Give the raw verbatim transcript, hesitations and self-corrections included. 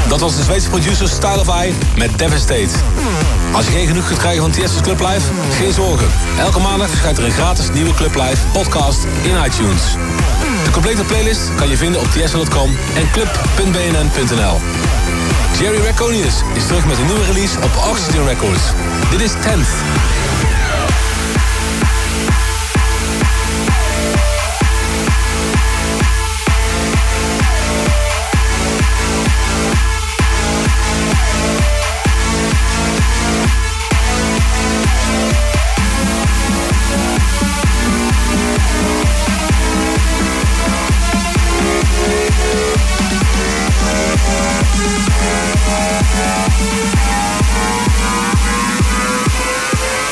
Dat was de Zweedse producer Style of I met Devastate. Als je geen genoeg kunt krijgen van Tiesto's Club Live, geen zorgen. Elke maandag verschijnt er een gratis nieuwe Club Live podcast in iTunes. De complete playlist kan je vinden op tiesto punt com en club punt b n n punt n l. Jerry Reconius is terug met een nieuwe release op Oxygen Records. Dit is tenth.